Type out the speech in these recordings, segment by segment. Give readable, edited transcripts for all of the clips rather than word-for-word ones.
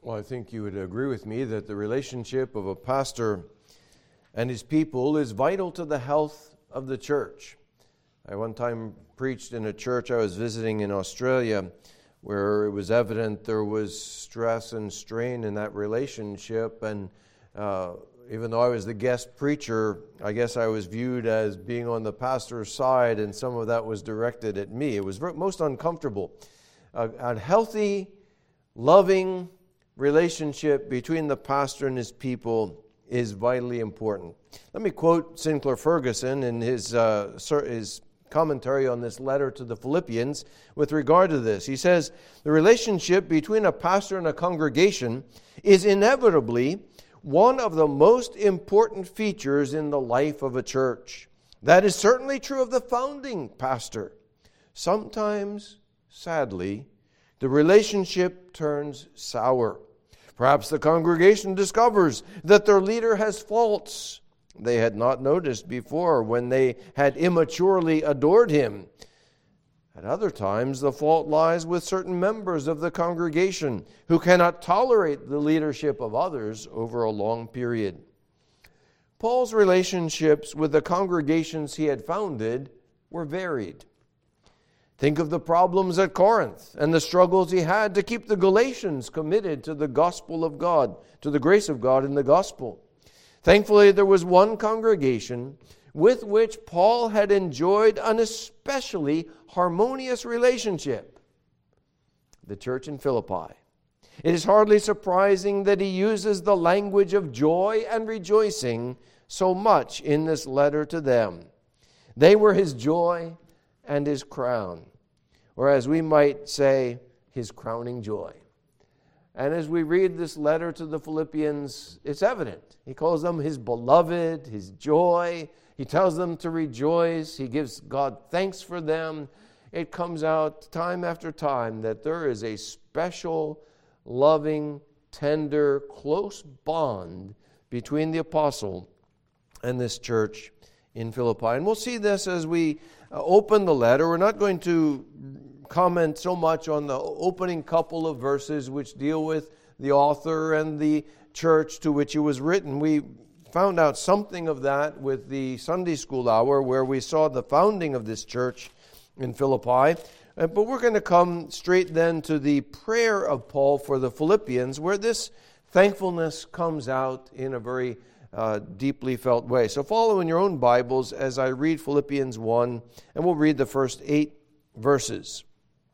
Well, I think you would agree with me that the relationship of a pastor and his people is vital to the health of the church. I one time preached in a church I was visiting in Australia where it was evident there was stress and strain in that relationship, and even though I was the guest preacher, I guess I was viewed as being on the pastor's side, and some of that was directed at me. It was most uncomfortable. A healthy, loving relationship between the pastor and his people is vitally important. Let me quote Sinclair Ferguson in his commentary on this letter to the Philippians with regard to this. He says, "The relationship between a pastor and a congregation is inevitably one of the most important features in the life of a church. That is certainly true of the founding pastor. Sometimes, sadly, the relationship turns sour. Perhaps the congregation discovers that their leader has faults they had not noticed before when they had immaturely adored him. At other times, the fault lies with certain members of the congregation who cannot tolerate the leadership of others over a long period." Paul's relationships with the congregations he had founded were varied. Think of the problems at Corinth and the struggles he had to keep the Galatians committed to the gospel of God, to the grace of God in the gospel. Thankfully, there was one congregation with which Paul had enjoyed an especially harmonious relationship: the church in Philippi. It is hardly surprising that he uses the language of joy and rejoicing so much in this letter to them. They were his joy and his crown, or as we might say, his crowning joy. And as we read this letter to the Philippians, it's evident. He calls them his beloved, his joy. He tells them to rejoice. He gives God thanks for them. It comes out time after time that there is a special, loving, tender, close bond between the apostle and this church in Philippi. And we'll see this as we open the letter. We're not going to comment so much on the opening couple of verses which deal with the author and the church to which it was written. We found out something of that with the Sunday school hour where we saw the founding of this church in Philippi. But we're going to come straight then to the prayer of Paul for the Philippians, where this thankfulness comes out in a very deeply felt way. So follow in your own Bibles as I read Philippians 1, and we'll read the first 8 verses.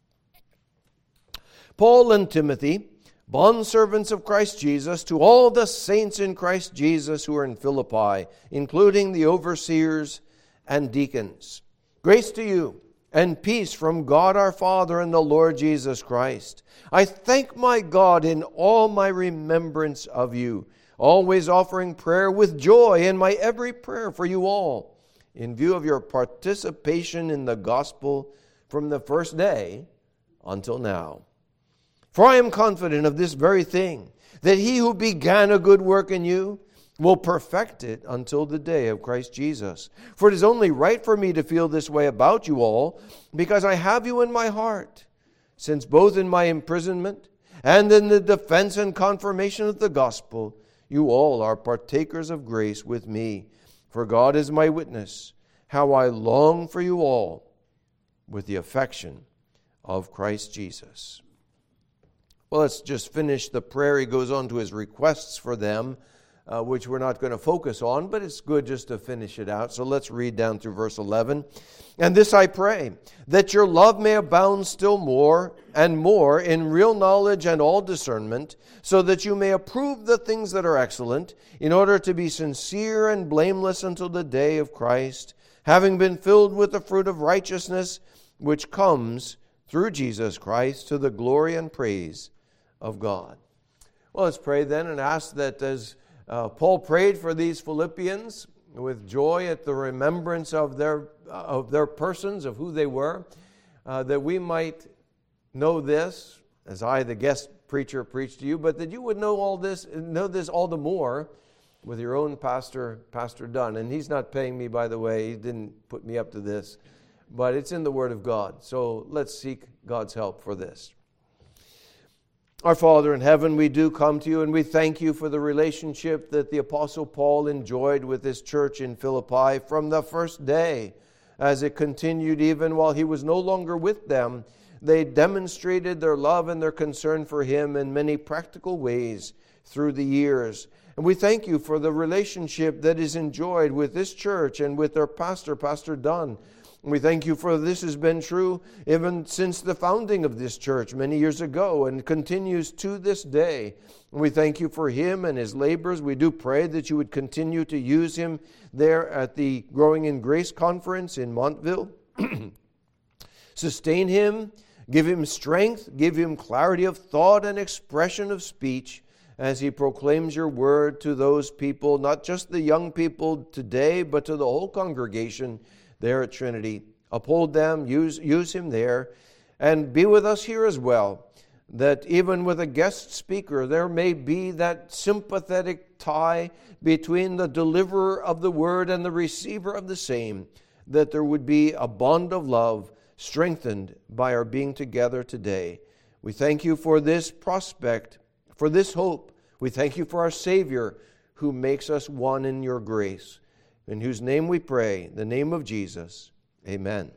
Paul and Timothy, bondservants of Christ Jesus, to all the saints in Christ Jesus who are in Philippi, including the overseers and deacons. Grace to you and peace from God our Father and the Lord Jesus Christ. I thank my God in all my remembrance of you, always offering prayer with joy in my every prayer for you all, in view of your participation in the gospel from the first day until now. For I am confident of this very thing, that he who began a good work in you will perfect it until the day of Christ Jesus. For it is only right for me to feel this way about you all, because I have you in my heart, since both in my imprisonment and in the defense and confirmation of the gospel, you all are partakers of grace with me. For God is my witness, how I long for you all with the affection of Christ Jesus. Well, let's just finish the prayer. He goes on to his requests for them, which we're not going to focus on, but it's good just to finish it out. So let's read down through verse 11. And this I pray, that your love may abound still more and more in real knowledge and all discernment, so that you may approve the things that are excellent, in order to be sincere and blameless until the day of Christ, having been filled with the fruit of righteousness, which comes through Jesus Christ to the glory and praise of God. Well, let's pray then and ask that as Paul prayed for these Philippians with joy at the remembrance of their persons, of who they were, that we might know this, as I, the guest preacher, preached to you, but that you would know this all the more with your own pastor, Pastor Dunn. And he's not paying me, by the way. He didn't put me up to this, but it's in the Word of God. So let's seek God's help for this. Our Father in heaven, we do come to you and we thank you for the relationship that the Apostle Paul enjoyed with this church in Philippi from the first day, as it continued even while he was no longer with them. They demonstrated their love and their concern for him in many practical ways through the years. And we thank you for the relationship that is enjoyed with this church and with their pastor, Pastor Dunn. We thank you for this has been true even since the founding of this church many years ago and continues to this day. We thank you for him and his labors. We do pray that you would continue to use him there at the Growing in Grace Conference in Montville. Sustain him, give him strength, give him clarity of thought and expression of speech as he proclaims your word to those people, not just the young people today, but to the whole congregation there at Trinity. Uphold them, use him there, and be with us here as well, that even with a guest speaker, there may be that sympathetic tie between the deliverer of the word and the receiver of the same, that there would be a bond of love strengthened by our being together today. We thank you for this prospect, for this hope. We thank you for our Savior who makes us one in your grace, in whose name we pray, the name of Jesus. Amen.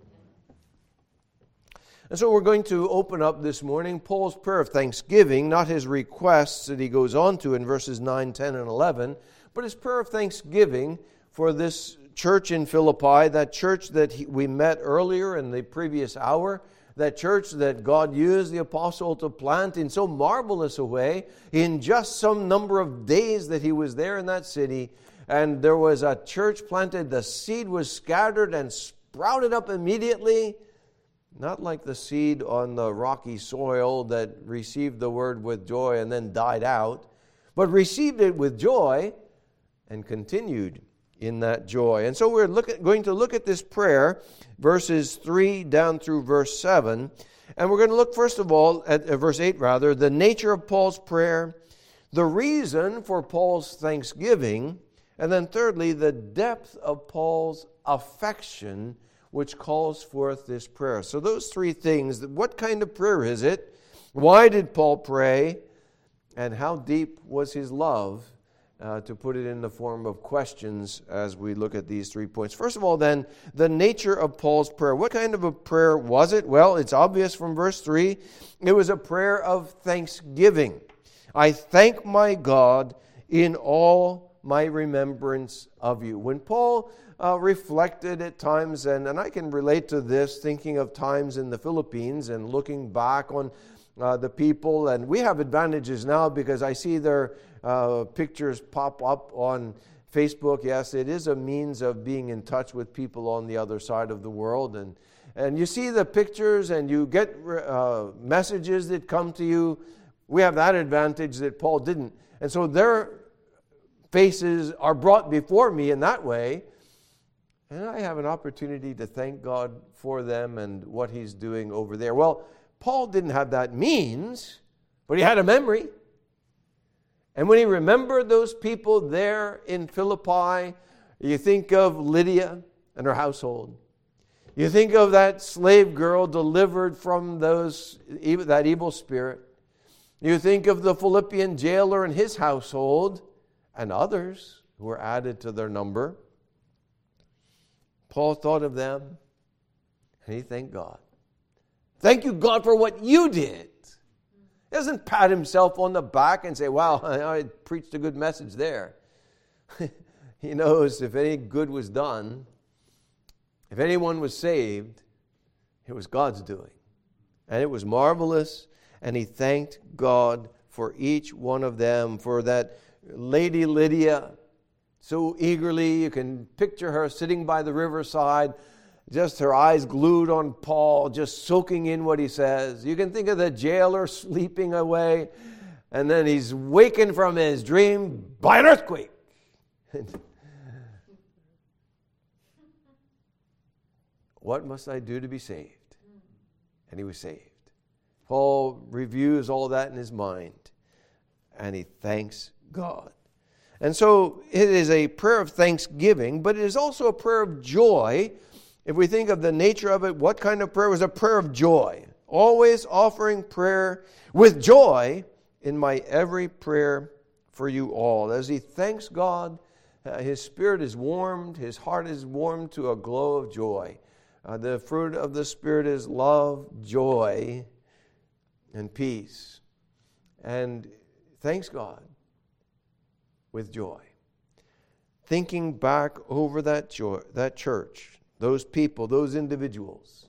And so we're going to open up this morning Paul's prayer of thanksgiving, not his requests that he goes on to in verses 9, 10, and 11, but his prayer of thanksgiving for this church in Philippi, that church that we met earlier in the previous hour, that church that God used the apostle to plant in so marvelous a way in just some number of days that he was there in that city. And there was a church planted, the seed was scattered and sprouted up immediately, not like the seed on the rocky soil that received the word with joy and then died out, but received it with joy and continued in that joy. And so we're going to look at this prayer, verses 3 down through verse 7. And we're going to look first of all at verse 8 rather, the nature of Paul's prayer, the reason for Paul's thanksgiving, and then thirdly, the depth of Paul's affection which calls forth this prayer. So those three things, what kind of prayer is it? Why did Paul pray? And how deep was his love? To put it in the form of questions as we look at these 3 points. First of all, then, the nature of Paul's prayer. What kind of a prayer was it? Well, it's obvious from verse 3. It was a prayer of thanksgiving. I thank my God in all my remembrance of you. When Paul reflected at times, and I can relate to this, thinking of times in the Philippines and looking back on the people, and we have advantages now because I see their pictures pop up on Facebook. Yes, it is a means of being in touch with people on the other side of the world, and you see the pictures and you get messages that come to you. We have that advantage that Paul didn't, and so their faces are brought before me in that way, and I have an opportunity to thank God for them and what he's doing over there. Well, Paul didn't have that means, but he had a memory. And when he remembered those people there in Philippi, you think of Lydia and her household. You think of that slave girl delivered from that evil spirit. You think of the Philippian jailer and his household and others who were added to their number. Paul thought of them and he thanked God. Thank you, God, for what you did. He doesn't pat himself on the back and say, wow, I preached a good message there. He knows if any good was done, if anyone was saved, it was God's doing. And it was marvelous, and he thanked God for each one of them, for that Lady Lydia, so eagerly, you can picture her sitting by the riverside, just her eyes glued on Paul, just soaking in what he says. You can think of the jailer sleeping away, and then he's wakened from his dream by an earthquake. What must I do to be saved? And he was saved. Paul reviews all that in his mind, and he thanks God. And so it is a prayer of thanksgiving, but it is also a prayer of joy. If we think of the nature of it, what kind of prayer? It was a prayer of joy. always offering prayer with joy in my every prayer for you all. As he thanks God, his spirit is warmed, his heart is warmed to a glow of joy. The fruit of the Spirit is love, joy, and peace. And thanks God with joy. Thinking back over that joy, that church, those people, those individuals.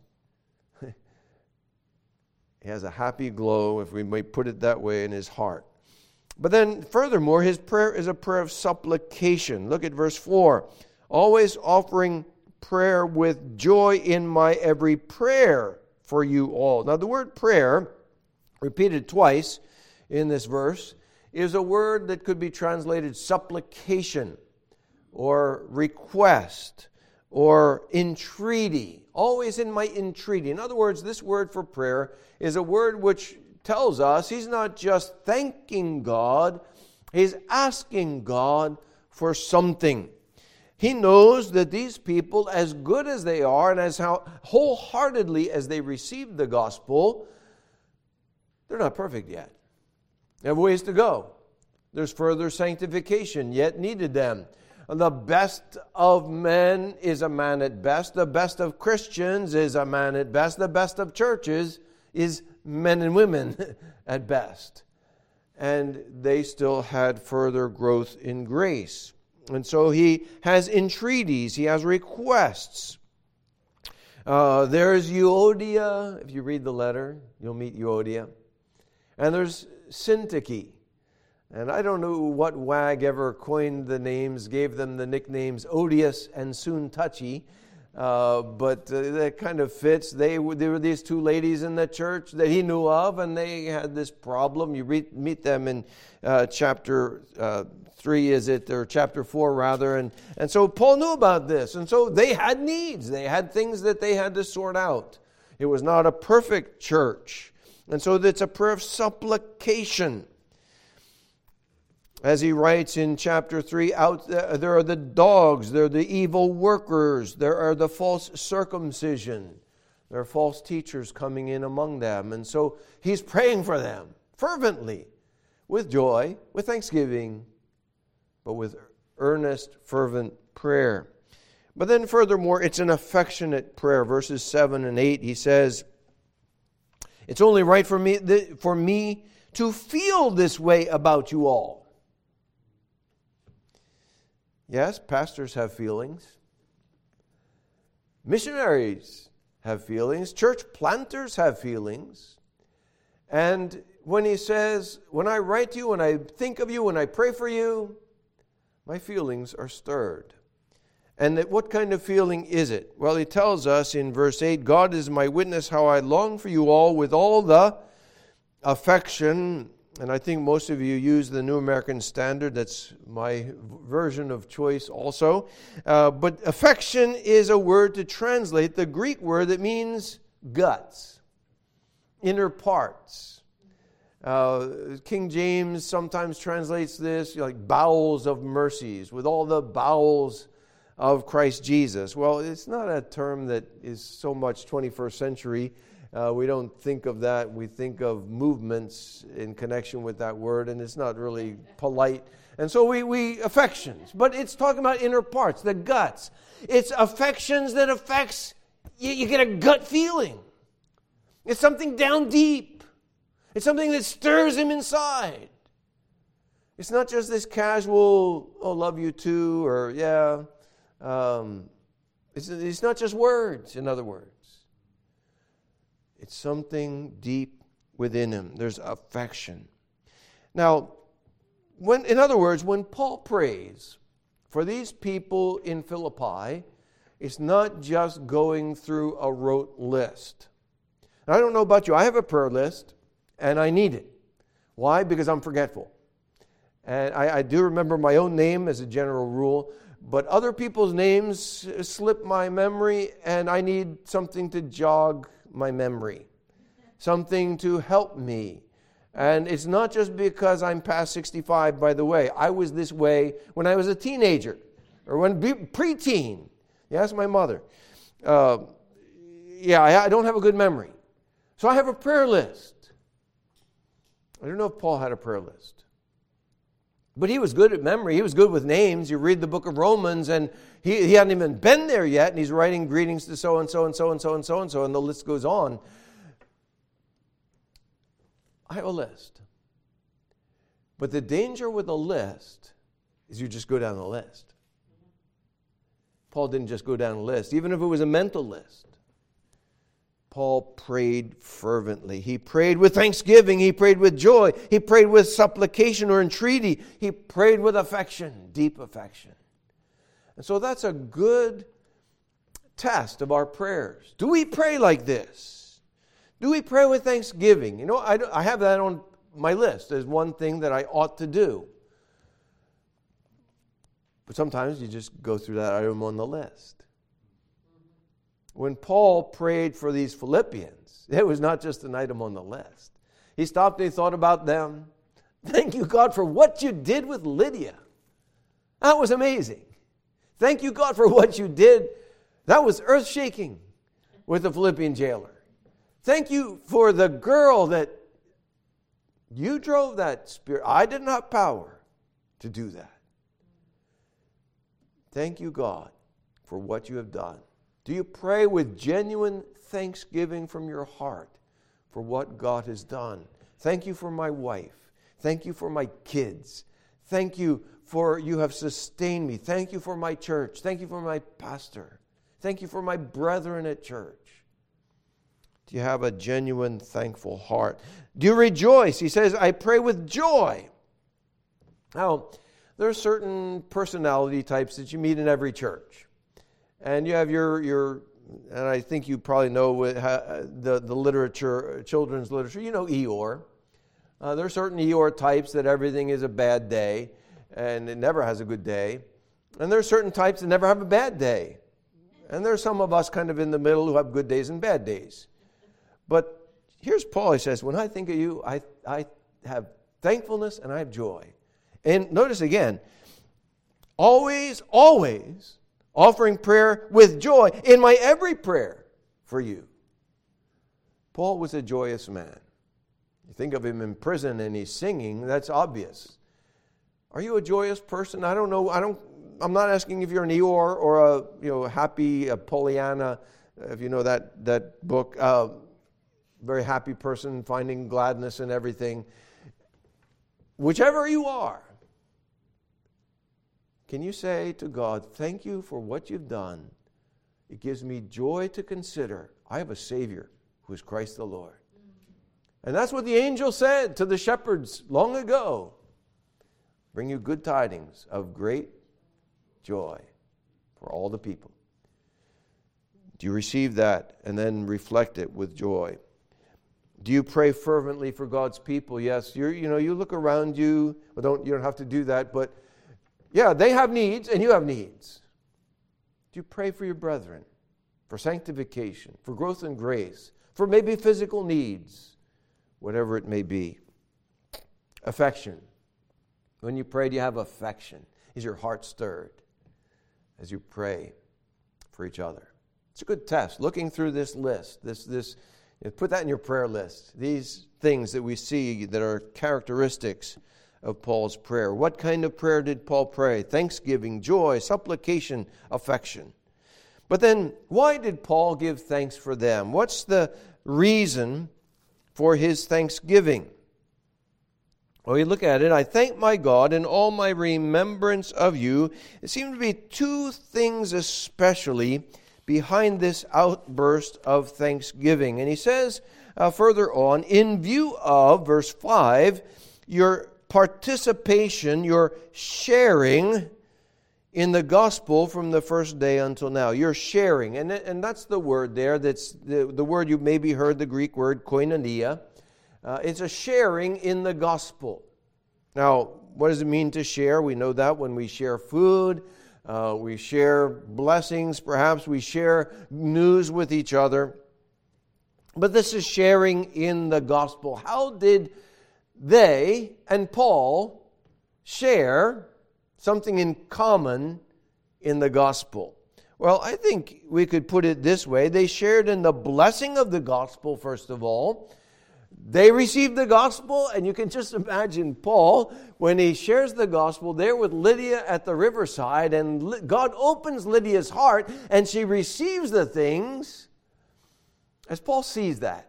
He has a happy glow, if we may put it that way, in his heart. But then furthermore, his prayer is a prayer of supplication. Look at verse 4. Always offering prayer with joy in my every prayer for you all. Now the word prayer, repeated twice in this verse, is a word that could be translated supplication or request or entreaty. Always in my entreaty. In other words, this word for prayer is a word which tells us he's not just thanking God, he's asking God for something. He knows that these people, as good as they are and as how wholeheartedly as they received the gospel, they're not perfect yet. They have ways to go. There's further sanctification yet needed them. The best of men is a man at best. The best of Christians is a man at best. The best of churches is men and women at best. And they still had further growth in grace. And so he has entreaties, he has requests. There's Euodia. If you read the letter, you'll meet Euodia. And there's Syntyche. And I don't know what wag ever coined the names, gave them the nicknames odious and soon touchy. But that kind of fits. There were these two ladies in the church that he knew of, and they had this problem. You meet them in chapter 3, is it, or chapter 4 rather. And so Paul knew about this. And so they had needs. They had things that they had to sort out. It was not a perfect church. And so it's a prayer of supplication. As he writes in chapter 3, there are the dogs, there are the evil workers, there are the false circumcision. There are false teachers coming in among them. And so he's praying for them fervently, with joy, with thanksgiving, but with earnest, fervent prayer. But then furthermore, it's an affectionate prayer. Verses 7 and 8, he says, it's only right for me to feel this way about you all. Yes, pastors have feelings. Missionaries have feelings. Church planters have feelings. And when he says, when I write to you, when I think of you, when I pray for you, my feelings are stirred. And what kind of feeling is it? Well, he tells us in verse 8, God is my witness how I long for you all with all the affection. And I think most of you use the New American Standard. That's my version of choice also. But affection is a word to translate the Greek word that means guts, inner parts. King James sometimes translates this like bowels of mercies, with all the bowels of Christ Jesus. Well, it's not a term that is so much 21st century. We don't think of that. We think of movements in connection with that word, and it's not really polite. And so we affections. But it's talking about inner parts, the guts. It's affections that affects, you get a gut feeling. It's something down deep. It's something that stirs him inside. It's not just this casual, oh, love you too, or yeah. It's not just words, in other words. It's something deep within him. There's affection. Now, in other words, when Paul prays for these people in Philippi, it's not just going through a rote list. Now, I don't know about you. I have a prayer list, and I need it. Why? Because I'm forgetful. And I do remember my own name as a general rule, but other people's names slip my memory, and I need something to jog my memory, something to help me. And it's not just because I'm past 65, by the way. I was this way when I was a teenager, or when preteen. You ask my mother. I don't have a good memory. So I have a prayer list. I don't know if Paul had a prayer list. But he was good at memory. He was good with names. You read the book of Romans, and he hadn't even been there yet, and he's writing greetings to so-and-so and so-and-so and so-and-so, and the list goes on. I have a list. But the danger with a list is you just go down the list. Paul didn't just go down a list, even if it was a mental list. Paul prayed fervently. He prayed with thanksgiving. He prayed with joy. He prayed with supplication or entreaty. He prayed with affection, deep affection. And so that's a good test of our prayers. Do we pray like this? Do we pray with thanksgiving? You know, I have that on my list as one thing that I ought to do. But sometimes you just go through that item on the list. When Paul prayed for these Philippians, it was not just an item on the list. He stopped and he thought about them. Thank you, God, for what you did with Lydia. That was amazing. Thank you, God, for what you did. That was earth-shaking with the Philippian jailer. Thank you for the girl that you drove that spirit. I didn't have power to do that. Thank you, God, for what you have done. Do you pray with genuine thanksgiving from your heart for what God has done? Thank you for my wife. Thank you for my kids. Thank you for you have sustained me. Thank you for my church. Thank you for my pastor. Thank you for my brethren at church. Do you have a genuine thankful heart? Do you rejoice? He says, I pray with joy. Now, there are certain personality types that you meet in every church. And you have your and I think you probably know the literature, children's literature. You know Eeyore. There are certain Eeyore types that everything is a bad day, and it never has a good day. And there are certain types that never have a bad day. And there are some of us kind of in the middle who have good days and bad days. But here's Paul. He says, when I think of you, I have thankfulness and I have joy. And notice again, always offering prayer with joy in my every prayer for you. Paul was a joyous man. You think of him in prison and he's singing, that's obvious. Are you a joyous person? I don't know. I'm not asking if you're an Eeyore or a happy Pollyanna, if you know that book. Very happy person, finding gladness in everything. Whichever you are, can you say to God, thank you for what you've done. It gives me joy to consider I have a Savior who is Christ the Lord. And that's what the angel said to the shepherds long ago. Bring you good tidings of great joy for all the people. Do you receive that and then reflect it with joy? Do you pray fervently for God's people? Yes, you look around you. Well, you don't have to do that, but yeah, they have needs and you have needs. Do you pray for your brethren, for sanctification, for growth in grace, for maybe physical needs, whatever it may be? Affection. When you pray, do you have affection? Is your heart stirred as you pray for each other? It's a good test. Looking through this list, put that in your prayer list. These things that we see that are characteristics of Paul's prayer. What kind of prayer did Paul pray? Thanksgiving, joy, supplication, affection. But then, why did Paul give thanks for them? What's the reason for his thanksgiving? Well, you look at it. I thank my God in all my remembrance of you. It seems to be two things especially behind this outburst of thanksgiving. And he says further on, in view of, verse 5, your participation, your sharing in the gospel from the first day until now. You're sharing. And that's the word there. That's the word you maybe heard, the Greek word koinonia. It's a sharing in the gospel. Now, what does it mean to share? We know that when we share food, we share blessings, perhaps we share news with each other. But this is sharing in the gospel. How did they and Paul share something in common in the gospel? Well, I think we could put it this way. They shared in the blessing of the gospel, first of all. They received the gospel, and you can just imagine Paul, when he shares the gospel there with Lydia at the riverside, and God opens Lydia's heart, and she receives the things as Paul sees that.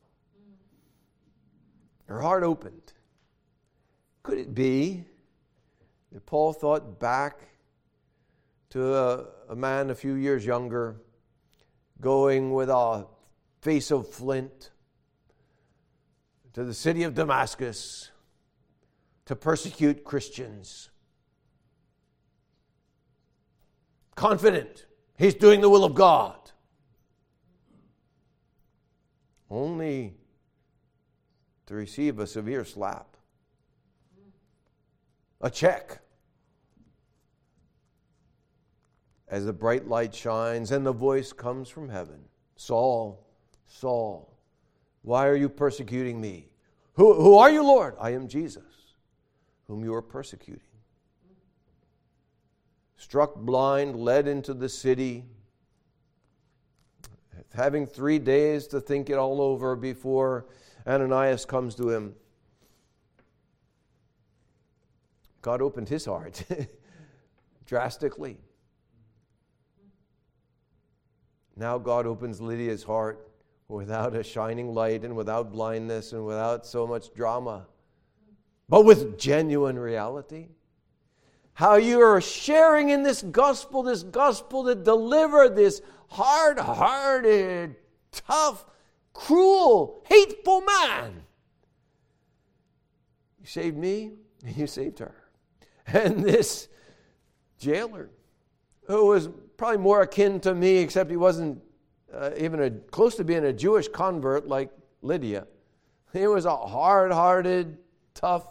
Her heart opened. Could it be that Paul thought back to a man a few years younger, going with a face of flint to the city of Damascus to persecute Christians? Confident he's doing the will of God. Only to receive a severe slap. A check. As the bright light shines and the voice comes from heaven, Saul, Saul, why are you persecuting me? Who are you, Lord? I am Jesus, whom you are persecuting. Struck blind, led into the city, having 3 days to think it all over before Ananias comes to him. God opened his heart drastically. Now God opens Lydia's heart without a shining light and without blindness and without so much drama, but with genuine reality. How you are sharing in this gospel that delivered this hard-hearted, tough, cruel, hateful man. You saved me, and you saved her. And this jailer, who was probably more akin to me, except he wasn't even close to being a Jewish convert like Lydia. He was a hard-hearted, tough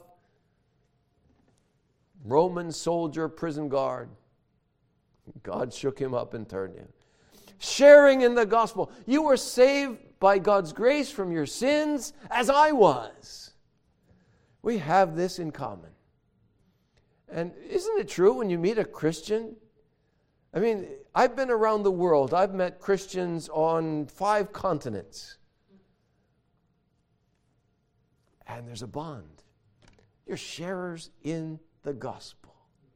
Roman soldier, prison guard. God shook him up and turned him. Sharing in the gospel. You were saved by God's grace from your sins, as I was. We have this in common. And isn't it true when you meet a Christian? I mean, I've been around the world. I've met Christians on 5 continents. And there's a bond. You're sharers in the gospel.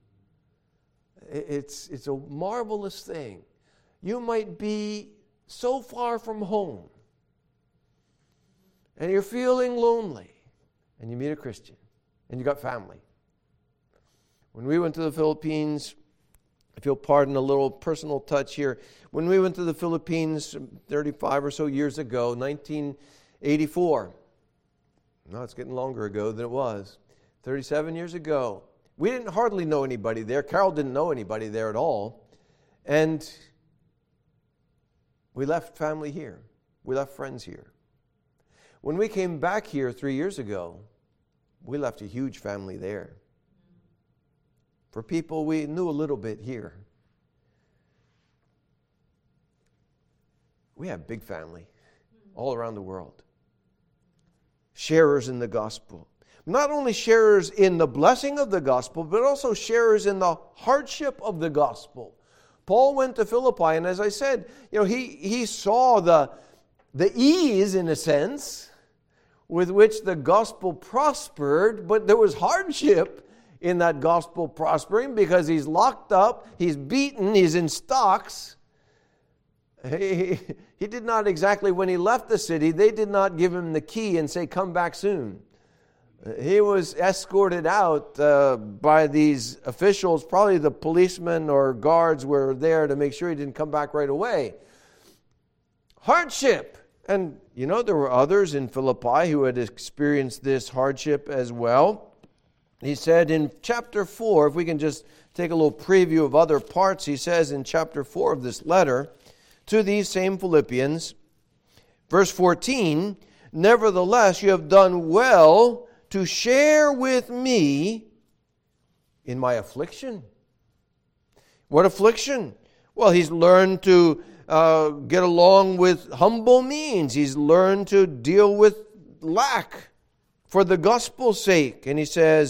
It's a marvelous thing. You might be so far from home, and you're feeling lonely, and you meet a Christian, and you got family. When we went to the Philippines, if you'll pardon a little personal touch here, when we went to the Philippines 35 or so years ago, 1984, no, it's getting longer ago than it was, 37 years ago, we didn't hardly know anybody there. Carol didn't know anybody there at all. And we left family here. We left friends here. When we came back here 3 years ago, we left a huge family there. For people we knew a little bit here. We have big family all around the world. Sharers in the gospel. Not only sharers in the blessing of the gospel, but also sharers in the hardship of the gospel. Paul went to Philippi, and as I said, he saw the ease, in a sense, with which the gospel prospered, but there was hardship in that gospel prospering because he's locked up, he's beaten, he's in stocks. He did not exactly, when he left the city, they did not give him the key and say, come back soon. He was escorted out by these officials. Probably the policemen or guards were there to make sure he didn't come back right away. Hardship. And, there were others in Philippi who had experienced this hardship as well. He said in chapter 4, if we can just take a little preview of other parts, he says in chapter 4 of this letter to these same Philippians, verse 14, nevertheless, you have done well to share with me in my affliction. What affliction? Well, he's learned to get along with humble means. He's learned to deal with lack for the gospel's sake. And he says,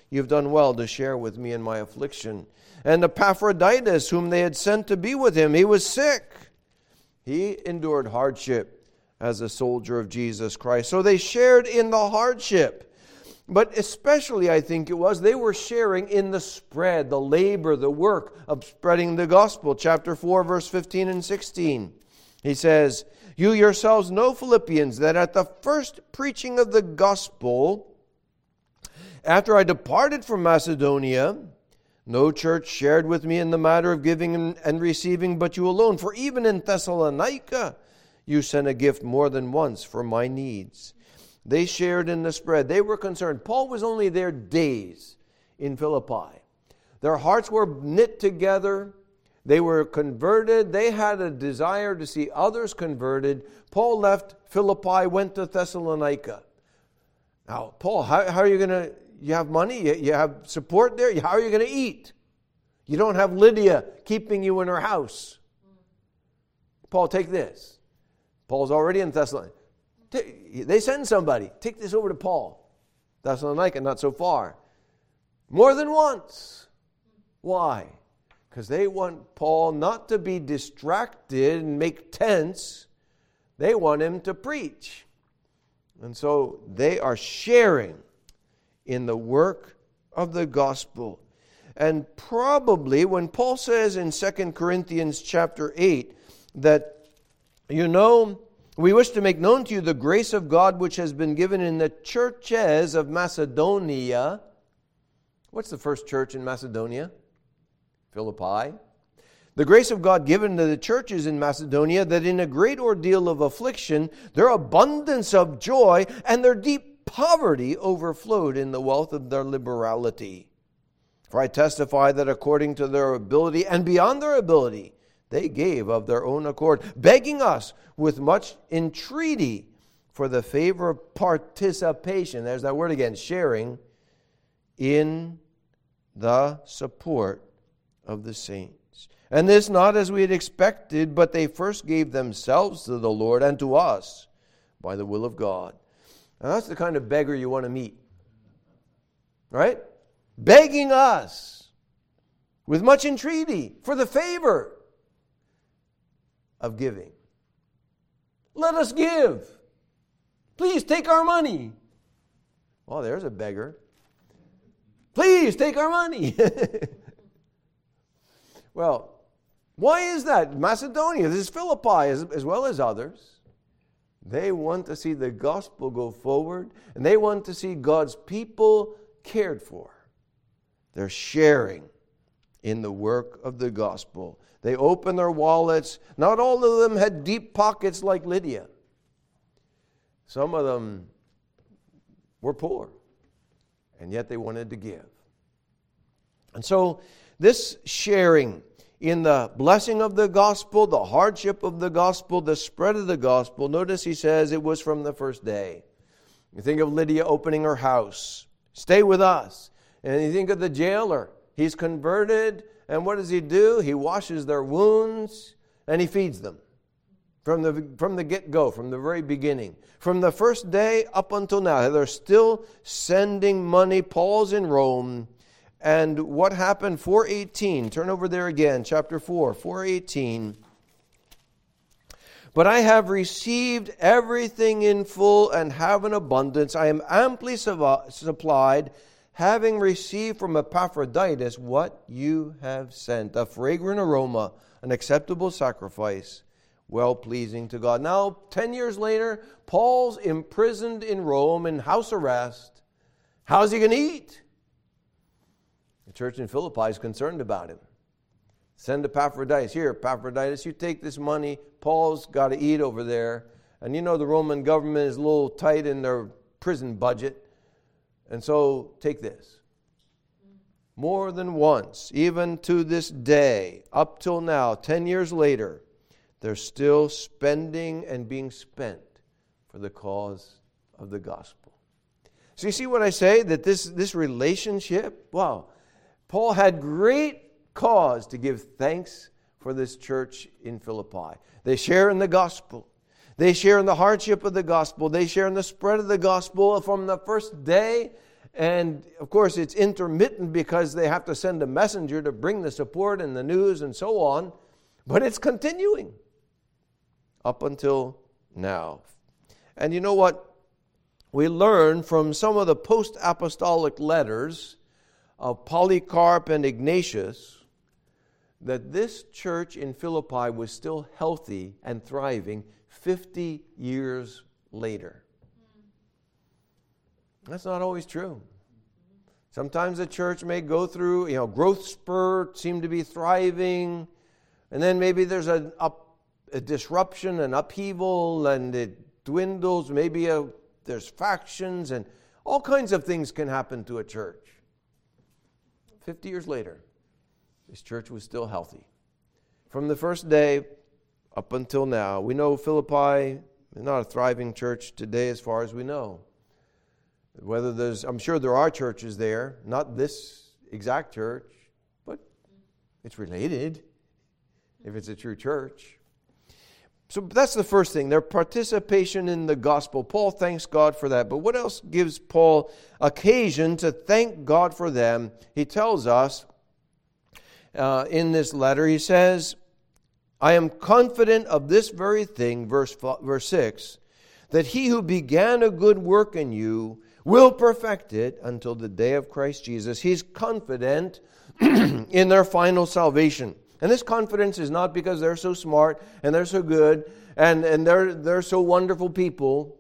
You've done well to share with me in my affliction. And Epaphroditus, whom they had sent to be with him, he was sick. He endured hardship as a soldier of Jesus Christ. So they shared in the hardship. But especially, I think it was, they were sharing in the spread, the labor, the work of spreading the gospel. Chapter 4, verse 15 and 16. He says, "You yourselves know, Philippians, that at the first preaching of the gospel, after I departed from Macedonia, no church shared with me in the matter of giving and receiving but you alone. For even in Thessalonica, you sent a gift more than once for my needs." They shared in the spread. They were concerned. Paul was only there days in Philippi. Their hearts were knit together. They were converted. They had a desire to see others converted. Paul left Philippi, went to Thessalonica. Now, Paul, how are you going to, you have money, you have support there, how are you going to eat? You don't have Lydia keeping you in her house. Paul, take this. Paul's already in Thessalonica. They send somebody. Take this over to Paul. Thessalonica, not so far. More than once. Why? Because they want Paul not to be distracted and make tense. They want him to preach. And so they are sharing in the work of the gospel. And probably when Paul says in 2 Corinthians chapter 8 that, we wish to make known to you the grace of God which has been given in the churches of Macedonia. What's the first church in Macedonia? Philippi. The grace of God given to the churches in Macedonia, that in a great ordeal of affliction, their abundance of joy and their deep poverty overflowed in the wealth of their liberality. For I testify that according to their ability and beyond their ability, they gave of their own accord, begging us with much entreaty for the favor of participation. There's that word again, sharing in the support of the saints. And this not as we had expected, but they first gave themselves to the Lord and to us by the will of God. Now that's the kind of beggar you want to meet. Right? Begging us with much entreaty for the favor of giving. Let us give. Please take our money. Well, there's a beggar. Please take our money. Well, why is that? Macedonia, this is Philippi as well as others. They want to see the gospel go forward, and they want to see God's people cared for. They're sharing in the work of the gospel. They open their wallets. Not all of them had deep pockets like Lydia. Some of them were poor, and yet they wanted to give. And so this sharing in the blessing of the gospel, the hardship of the gospel, the spread of the gospel, notice he says it was from the first day. You think of Lydia opening her house. Stay with us. And you think of the jailer. He's converted. And what does he do? He washes their wounds and he feeds them. From the get-go, from the very beginning. From the first day up until now, they're still sending money. Paul's in Rome. And what happened? 4:18. Turn over there again. Chapter 4, 4:18. But I have received everything in full and have an abundance. I am amply supplied, having received from Epaphroditus what you have sent, a fragrant aroma, an acceptable sacrifice, well-pleasing to God. Now, 10 years later, Paul's imprisoned in Rome in house arrest. How's he going to eat? The church in Philippi is concerned about him. Send Epaphroditus. Here, Epaphroditus, you take this money. Paul's got to eat over there. And you know the Roman government is a little tight in their prison budget. And so take this. More than once, even to this day, up till now, 10 years later, they're still spending and being spent for the cause of the gospel. So you see what I say? That this relationship, wow, Paul had great cause to give thanks for this church in Philippi. They share in the gospel. They share in the hardship of the gospel. They share in the spread of the gospel from the first day. And, of course, it's intermittent because they have to send a messenger to bring the support and the news and so on. But it's continuing up until now. And you know what? We learn from some of the post-apostolic letters of Polycarp and Ignatius that this church in Philippi was still healthy and thriving 50 years later. That's not always true. Sometimes a church may go through, growth spurt, seem to be thriving, and then maybe there's a disruption, an upheaval, and it dwindles. Maybe there's factions, and all kinds of things can happen to a church. 50 years later, this church was still healthy. From the first day up until now, we know Philippi is not a thriving church today as far as we know. I'm sure there are churches there, not this exact church, but it's related if it's a true church. So that's the first thing, their participation in the gospel. Paul thanks God for that. But what else gives Paul occasion to thank God for them? He tells us in this letter, he says, I am confident of this very thing, verse 6, that he who began a good work in you will perfect it until the day of Christ Jesus. He's confident in their final salvation. And this confidence is not because they're so smart and they're so good and they're so wonderful people.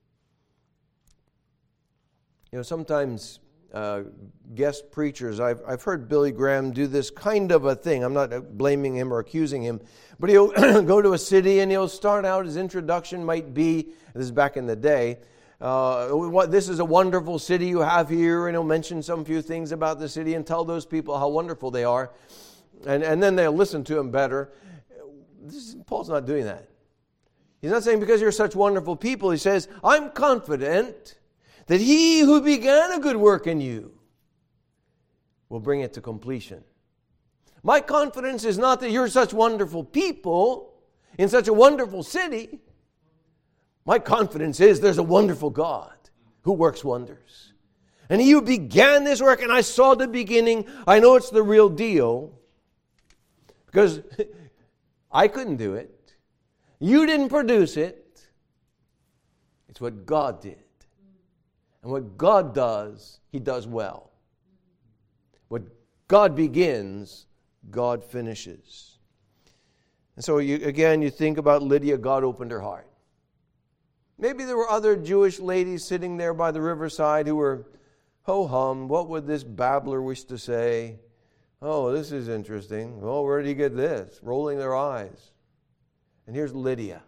Sometimes guest preachers, I've heard Billy Graham do this kind of a thing. I'm not blaming him or accusing him, but he'll go to a city and he'll start out, his introduction might be, this is back in the day, this is a wonderful city you have here, and he'll mention some few things about the city and tell those people how wonderful they are, and then they'll listen to him better. Paul's not doing that. He's not saying because you're such wonderful people. He says, I'm confident that he who began a good work in you will bring it to completion. My confidence is not that you're such wonderful people in such a wonderful city. My confidence is there's a wonderful God who works wonders. And he who began this work, and I saw the beginning, I know it's the real deal, because I couldn't do it. You didn't produce it. It's what God did. And what God does, he does well. What God begins, God finishes. And so you think about Lydia, God opened her heart. Maybe there were other Jewish ladies sitting there by the riverside who were, ho-hum, what would this babbler wish to say? Oh, this is interesting. Well, where did he get this? Rolling their eyes. And here's Lydia,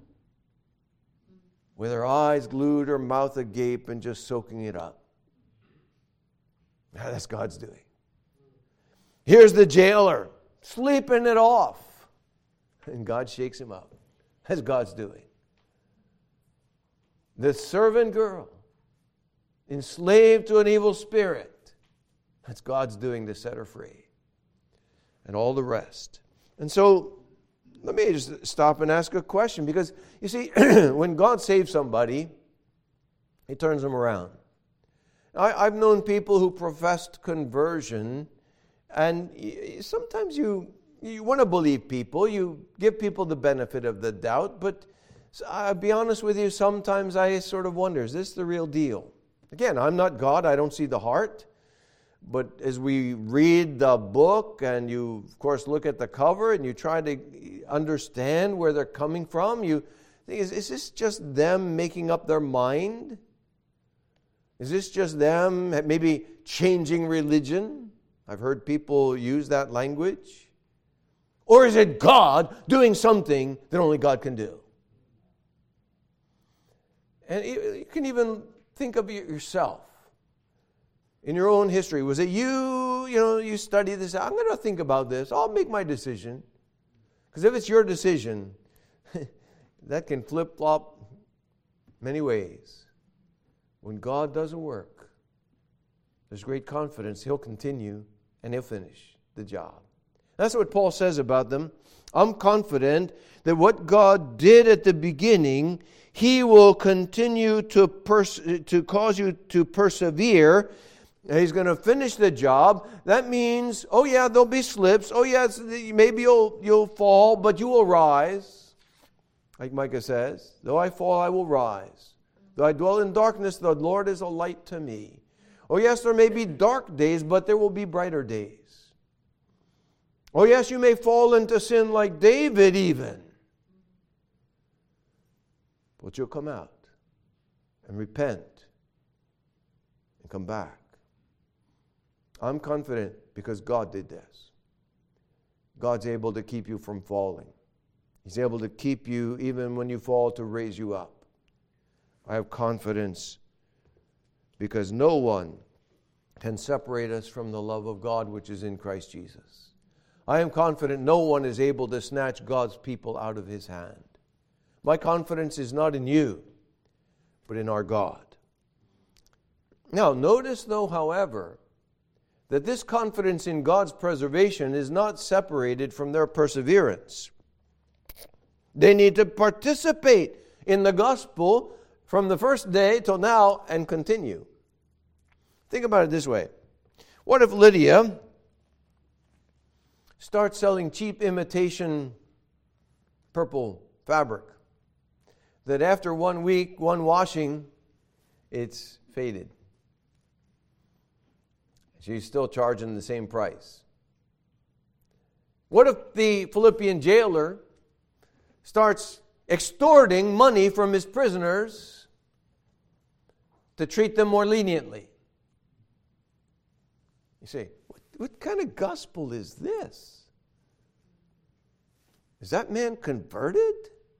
with her eyes glued, her mouth agape, and just soaking it up. That's God's doing. Here's the jailer, sleeping it off. And God shakes him up. That's God's doing. The servant girl, enslaved to an evil spirit, that's God's doing to set her free. And all the rest. And so, let me just stop and ask a question, because, you see, when God saves somebody, he turns them around. I've known people who professed conversion, and sometimes you want to believe people, you give people the benefit of the doubt, but I'll be honest with you, sometimes I sort of wonder, is this the real deal? Again, I'm not God, I don't see the heart. But as we read the book and you, of course, look at the cover and you try to understand where they're coming from, you think, is this just them making up their mind? Is this just them maybe changing religion? I've heard people use that language. Or is it God doing something that only God can do? And you can even think of it yourself. In your own history, was it you study this, I'm going to think about this, I'll make my decision. Because if it's your decision, that can flip-flop many ways. When God does a work, there's great confidence he'll continue and he'll finish the job. That's what Paul says about them. I'm confident that what God did at the beginning, He will continue to cause you to persevere. He's going to finish the job. That means, oh yeah, there'll be slips. Oh yes, maybe you'll fall, but you will rise. Like Micah says, though I fall, I will rise. Though I dwell in darkness, the Lord is a light to me. Oh yes, there may be dark days, but there will be brighter days. Oh yes, you may fall into sin like David even. But you'll come out and repent and come back. I'm confident because God did this. God's able to keep you from falling. He's able to keep you even when you fall, to raise you up. I have confidence because no one can separate us from the love of God which is in Christ Jesus. I am confident no one is able to snatch God's people out of His hand. My confidence is not in you, but in our God. Now, notice though, however, that this confidence in God's preservation is not separated from their perseverance. They need to participate in the gospel from the first day till now and continue. Think about it this way. What if Lydia starts selling cheap imitation purple fabric that after 1 week, one washing, it's faded? She's still charging the same price. What if the Philippian jailer starts extorting money from his prisoners to treat them more leniently? You say, what kind of gospel is this? Is that man converted?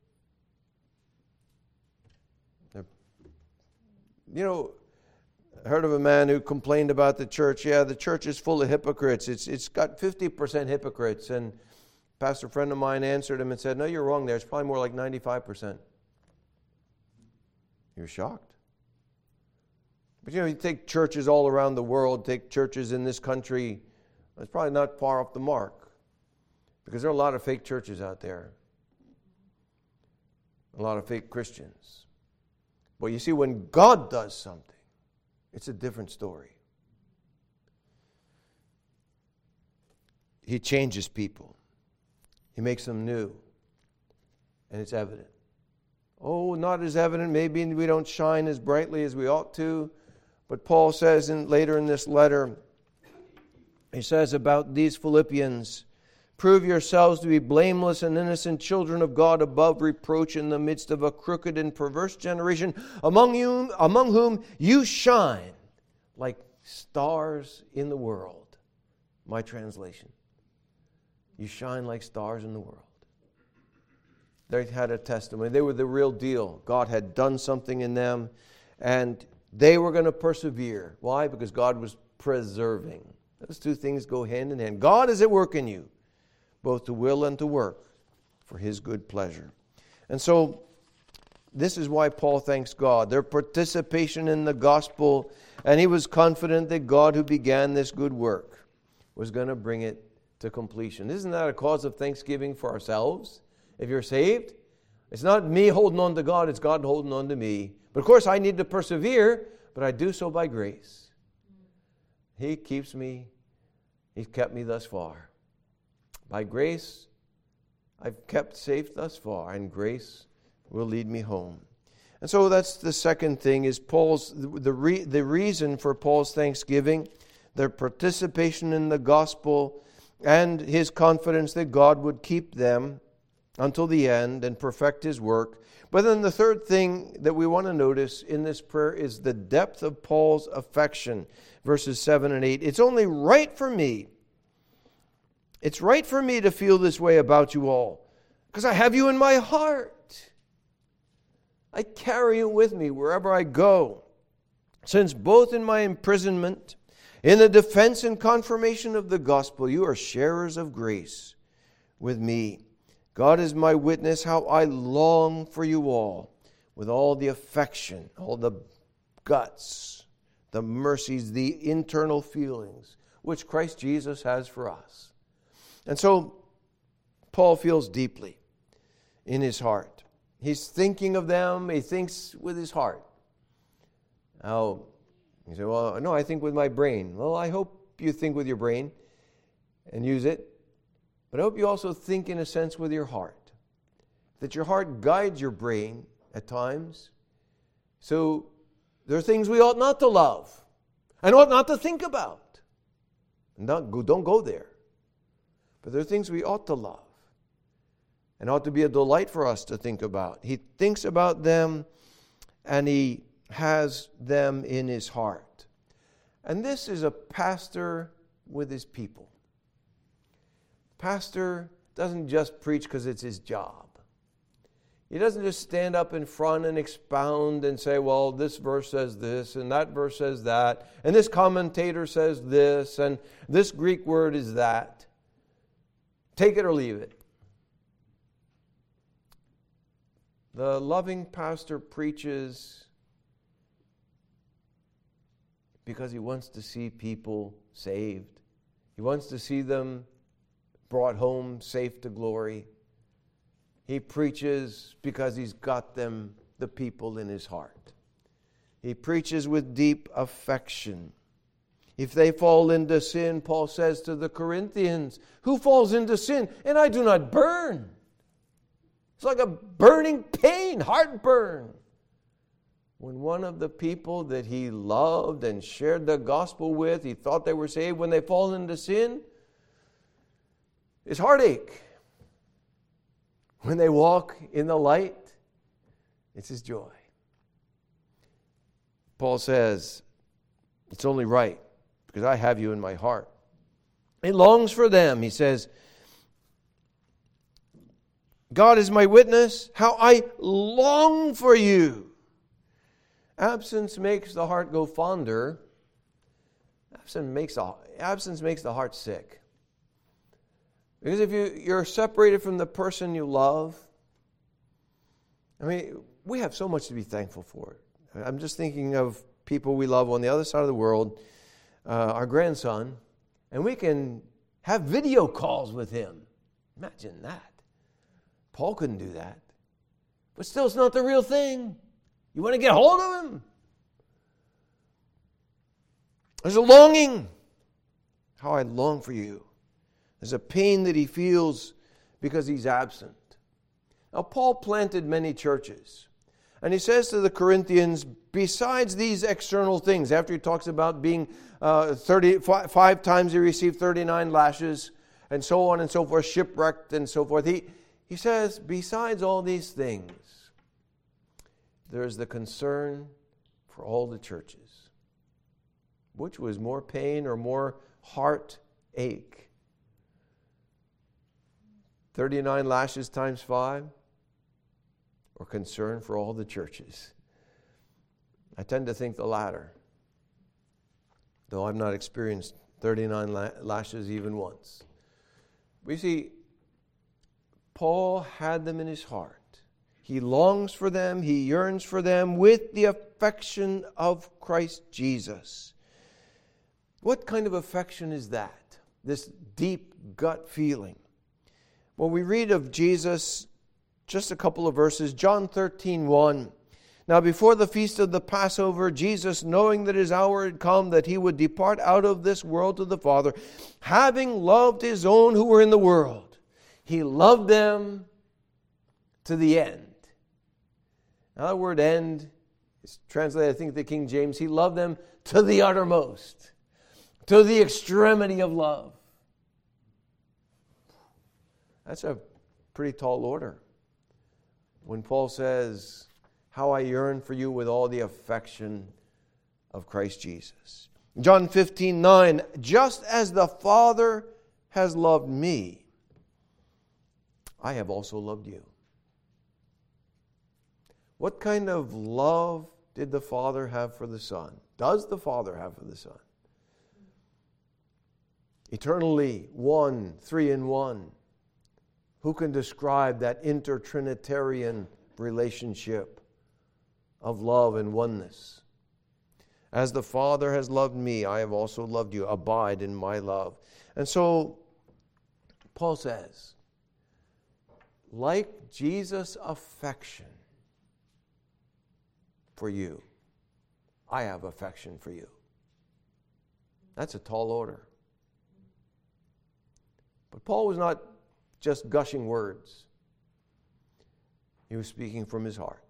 You know, I heard of a man who complained about the church. Yeah, the church is full of hypocrites. It's got 50% hypocrites. And a pastor friend of mine answered him and said, no, you're wrong there. It's probably more like 95%. You're shocked. But you take churches all around the world, take churches in this country, it's probably not far off the mark. Because there are a lot of fake churches out there. A lot of fake Christians. But you see, when God does something, it's a different story. He changes people. He makes them new. And it's evident. Oh, not as evident. Maybe we don't shine as brightly as we ought to. But Paul says later in this letter, he says about these Philippians, prove yourselves to be blameless and innocent children of God above reproach in the midst of a crooked and perverse generation, among whom you shine like stars in the world. My translation. You shine like stars in the world. They had a testimony. They were the real deal. God had done something in them, and they were going to persevere. Why? Because God was preserving. Those two things go hand in hand. God is at work in you, both to will and to work for His good pleasure. And so, this is why Paul thanks God. Their participation in the gospel, and he was confident that God who began this good work was going to bring it to completion. Isn't that a cause of thanksgiving for ourselves? If you're saved, it's not me holding on to God, it's God holding on to me. But of course I need to persevere, but I do so by grace. He keeps me, He's kept me thus far. By grace, I've kept safe thus far, and grace will lead me home. And so that's the second thing, is the reason for Paul's thanksgiving, their participation in the gospel, and his confidence that God would keep them until the end and perfect His work. But then the third thing that we want to notice in this prayer is the depth of Paul's affection. Verses 7 and 8. It's only right for me. It's right for me to feel this way about you all, because I have you in my heart. I carry you with me wherever I go. Since both in my imprisonment, in the defense and confirmation of the gospel, you are sharers of grace with me. God is my witness how I long for you all with all the affection, all the guts, the mercies, the internal feelings which Christ Jesus has for us. And so Paul feels deeply in his heart He's thinking of them. He thinks with his heart. Now, you say, well, no, I think with my brain. Well, I hope you think with your brain and use it. But I hope you also think, in a sense, with your heart. That your heart guides your brain at times. So there are things we ought not to love and ought not to think about. Don't go there. But there are things we ought to love and ought to be a delight for us to think about. He thinks about them and he has them in his heart. And this is a pastor with his people. Pastor doesn't just preach because it's his job. He doesn't just stand up in front and expound and say, well, this verse says this, and that verse says that, and this commentator says this, and this Greek word is that. Take it or leave it. The loving pastor preaches because he wants to see people saved. He wants to see them brought home safe to glory. He preaches because he's got them, the people, in his heart. He preaches with deep affection. If they fall into sin, Paul says to the Corinthians, who falls into sin? And I do not burn. It's like a burning pain, heartburn. When one of the people that he loved and shared the gospel with, he thought they were saved, when they fall into sin, it's heartache. When they walk in the light, it's his joy. Paul says, it's only right because I have you in my heart. He longs for them. He says, God is my witness, how I long for you. Absence makes the heart go fonder. Absence makes the heart sick. Because if you're separated from the person you love, I mean, we have so much to be thankful for. I'm just thinking of people we love on the other side of the world, our grandson, and we can have video calls with him. Imagine that. Paul couldn't do that. But still, it's not the real thing. You want to get hold of him? There's a longing. How I long for you. There's a pain that he feels because he's absent. Now, Paul planted many churches. And he says to the Corinthians, besides these external things, after he talks about being 5 times he received 39 lashes, and so on and so forth, shipwrecked and so forth, he says, besides all these things, there's the concern for all the churches. Which was more pain or more heartache? 39 lashes times 5, or concern for all the churches? I tend to think the latter, though I've not experienced 39 lashes even once. We see, Paul had them in his heart. He longs for them, he yearns for them with the affection of Christ Jesus. What kind of affection is that? This deep gut feeling. Well, we read of Jesus, just a couple of verses, John 13:1. Now before the feast of the Passover, Jesus, knowing that his hour had come, that he would depart out of this world to the Father, having loved his own who were in the world, he loved them to the end. Now the word end is translated, I think, the King James. He loved them to the uttermost, to the extremity of love. That's a pretty tall order. When Paul says, how I yearn for you with all the affection of Christ Jesus. John 15:9, just as the Father has loved me, I have also loved you. What kind of love did the Father have for the Son? Does the Father have for the Son? Eternally one, 3 in 1. Who can describe that intertrinitarian relationship of love and oneness? As the Father has loved me, I have also loved you. Abide in my love. And so, Paul says, like Jesus' affection for you, I have affection for you. That's a tall order. But Paul was not just gushing words. He was speaking from his heart.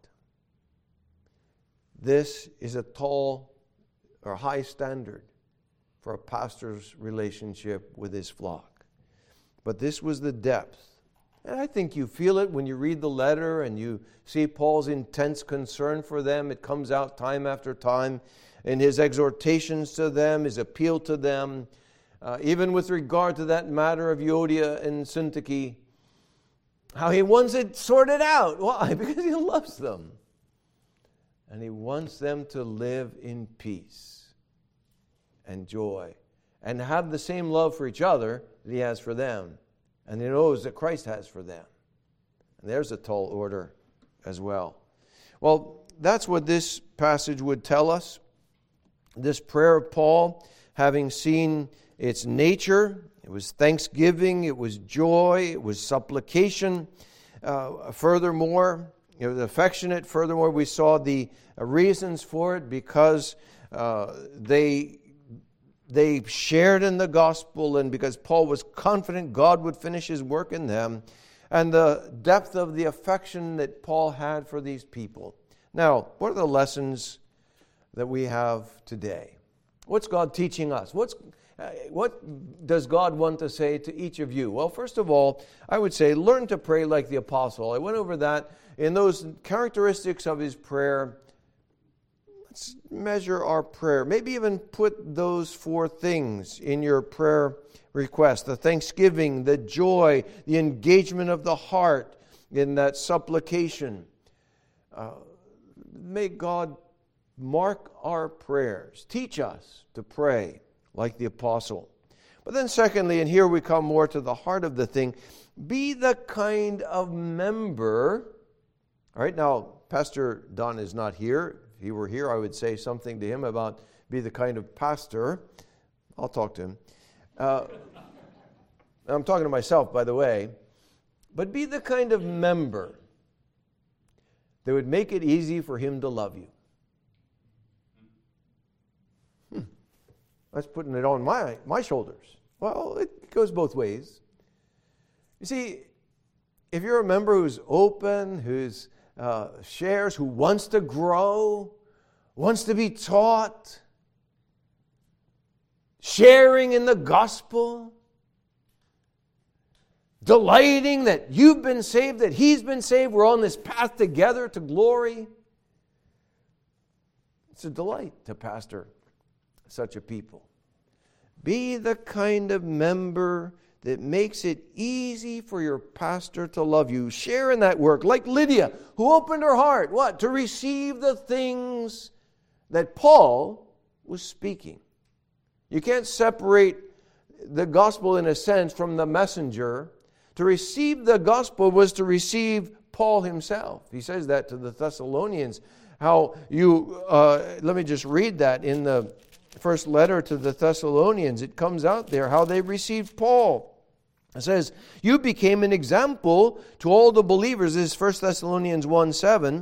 This is a tall or high standard for a pastor's relationship with his flock. But this was the depth. And I think you feel it when you read the letter and you see Paul's intense concern for them. It comes out time after time in his exhortations to them, his appeal to them. Even with regard to that matter of Euodia and Syntyche, how he wants it sorted out. Why? Because he loves them. And he wants them to live in peace and joy and have the same love for each other that he has for them. And he knows that Christ has for them. And there's a tall order as well. Well, that's what this passage would tell us. This prayer of Paul, having seen its nature, it was thanksgiving, it was joy, it was supplication. Furthermore, it was affectionate. Furthermore, we saw the reasons for it because they shared in the gospel, and because Paul was confident God would finish his work in them, and the depth of the affection that Paul had for these people. Now, what are the lessons that we have today? What's God teaching us? What does God want to say to each of you? Well, first of all, I would say learn to pray like the apostle. I went over that in those characteristics of his prayer. Let's measure our prayer. Maybe even put those 4 things in your prayer request: the thanksgiving, the joy, the engagement of the heart in that supplication. May God mark our prayers. Teach us to pray like the apostle. But then secondly, and here we come more to the heart of the thing, be the kind of member. All right, now, Pastor Don is not here. If he were here, I would say something to him about be the kind of pastor. I'll talk to him. I'm talking to myself, by the way. But be the kind of member that would make it easy for him to love you. That's putting it on my shoulders. Well, it goes both ways. You see, if you're a member who's open, who's shares, who wants to grow, wants to be taught, sharing in the gospel, delighting that you've been saved, that he's been saved, we're on this path together to glory. It's a delight to pastor such a people. Be the kind of member that makes it easy for your pastor to love you. Share in that work, like Lydia, who opened her heart, what? To receive the things that Paul was speaking. You can't separate the gospel, in a sense, from the messenger. To receive the gospel was to receive Paul himself. He says that to the Thessalonians. How you, let me just read that in the first letter to the Thessalonians. It comes out there how they received Paul. It says, you became an example to all the believers. This is 1 Thessalonians 1:7.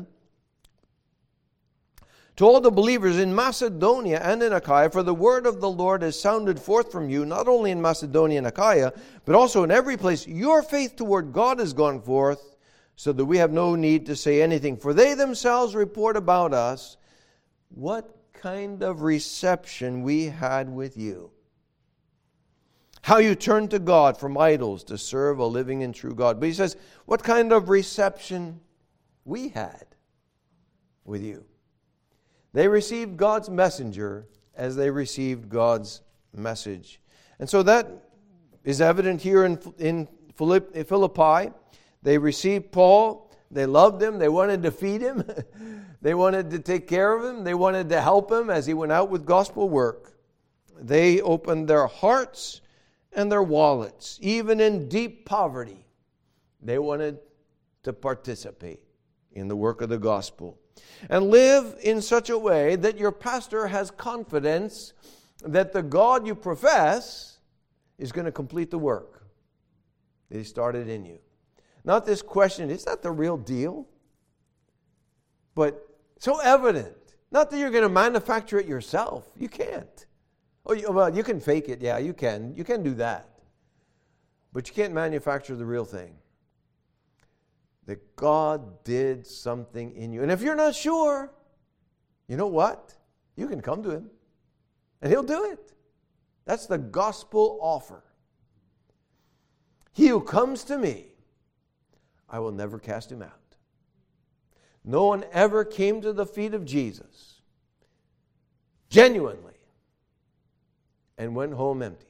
To all the believers in Macedonia and in Achaia, for the word of the Lord has sounded forth from you, not only in Macedonia and Achaia, but also in every place. Your faith toward God has gone forth, so that we have no need to say anything. For they themselves report about us what kind of reception we had with you. How you turned to God from idols to serve a living and true God. But he says, what kind of reception we had with you. They received God's messenger as they received God's message. And so that is evident here in Philippi. They received Paul. They loved him. They wanted to feed him. They wanted to take care of him. They wanted to help him as he went out with gospel work. They opened their hearts and their wallets. Even in deep poverty, they wanted to participate in the work of the gospel. And live in such a way that your pastor has confidence that the God you profess is going to complete the work that he started in you. Not this question, is that the real deal? But so evident. Not that you're going to manufacture it yourself. You can't. Well, you can fake it. Yeah, you can. You can do that. But you can't manufacture the real thing. That God did something in you. And if you're not sure, you know what? You can come to Him. And He'll do it. That's the gospel offer. He who comes to me, I will never cast him out. No one ever came to the feet of Jesus genuinely and went home empty.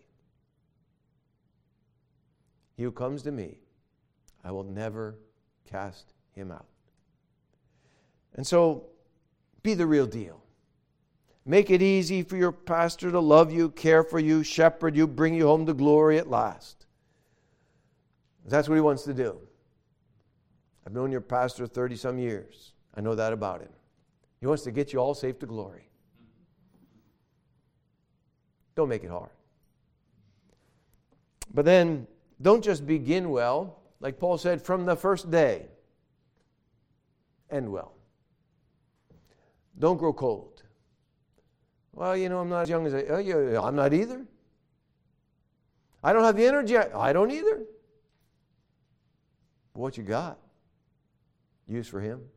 He who comes to me, I will never cast him out. And so, be the real deal. Make it easy for your pastor to love you, care for you, shepherd you, bring you home to glory at last. That's what he wants to do. I've known your pastor 30-some years. I know that about him. He wants to get you all safe to glory. Don't make it hard. But then, don't just begin well. Like Paul said, from the first day, end well. Don't grow cold. Well, I'm not as young as I'm not either. I don't have the energy. I don't either. But what you got, use for Him.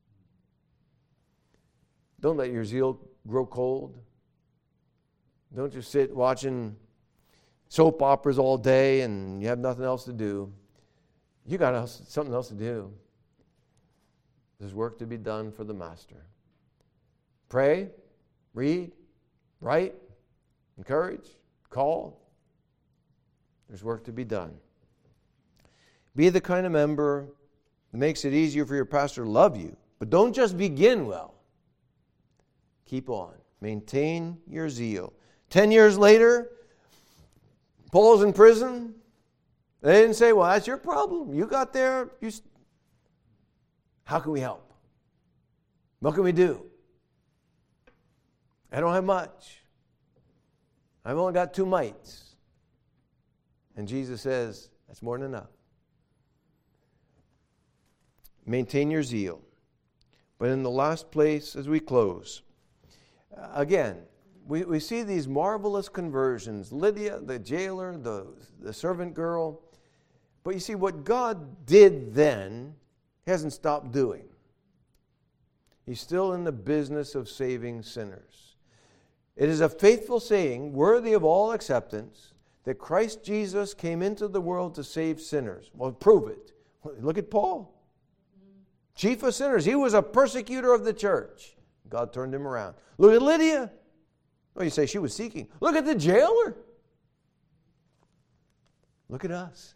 Don't let your zeal grow cold. Don't just sit watching soap operas all day and you have nothing else to do. You got something else to do. There's work to be done for the Master. Pray, read, write, encourage, call. There's work to be done. Be the kind of member that makes it easier for your pastor to love you. But don't just begin well. Keep on. Maintain your zeal. 10 years later, Paul's in prison. They didn't say, well, that's your problem. You got there. How can we help? What can we do? I don't have much. I've only got 2 mites. And Jesus says, that's more than enough. Maintain your zeal. But in the last place, as we close, again, we see these marvelous conversions. Lydia, the jailer, the servant girl. But you see, what God did then, He hasn't stopped doing. He's still in the business of saving sinners. It is a faithful saying, worthy of all acceptance, that Christ Jesus came into the world to save sinners. Well, prove it. Look at Paul. Chief of sinners. He was a persecutor of the church. God turned him around. Look at Lydia. Oh, you say she was seeking. Look at the jailer. Look at us.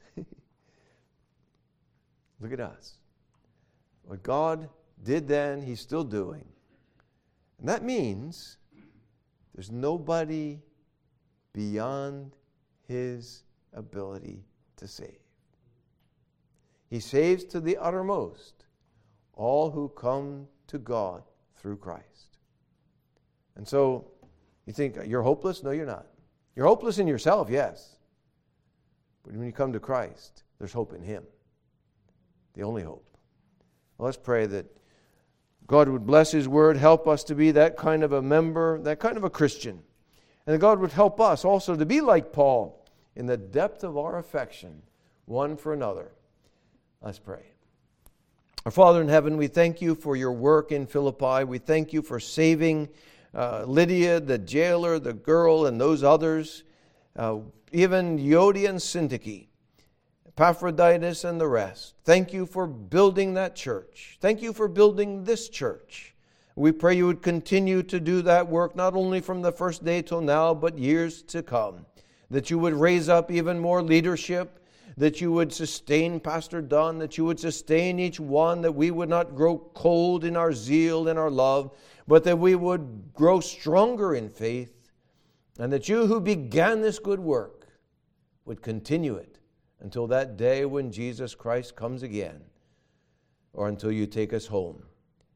Look at us. What God did then, He's still doing. And that means there's nobody beyond His ability to save. He saves to the uttermost all who come to God through Christ. And so, you think, you're hopeless? No, you're not. You're hopeless in yourself, yes. But when you come to Christ, there's hope in Him. The only hope. Well, let's pray that God would bless His Word, help us to be that kind of a member, that kind of a Christian. And that God would help us also to be like Paul in the depth of our affection, one for another. Let's pray. Our Father in heaven, we thank You for Your work in Philippi. We thank You for saving Lydia, the jailer, the girl, and those others, even Euodia and Syntyche, Epaphroditus and the rest. Thank You for building that church. Thank You for building this church. We pray You would continue to do that work, not only from the first day till now, but years to come. That You would raise up even more leadership, that You would sustain Pastor Don, that You would sustain each one, that we would not grow cold in our zeal and our love, but that we would grow stronger in faith, and that You who began this good work would continue it until that day when Jesus Christ comes again, or until You take us home.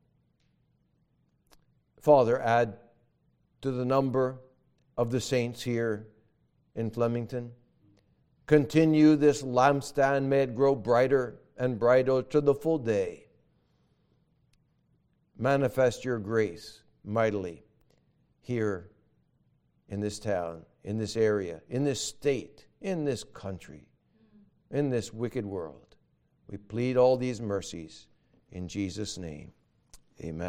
Father, add to the number of the saints here in Flemington. Continue this lampstand, may it grow brighter and bridle to the full day. Manifest your grace mightily here in this town, in this area, in this state, in this country, in this wicked world. We plead all these mercies in Jesus' name. Amen.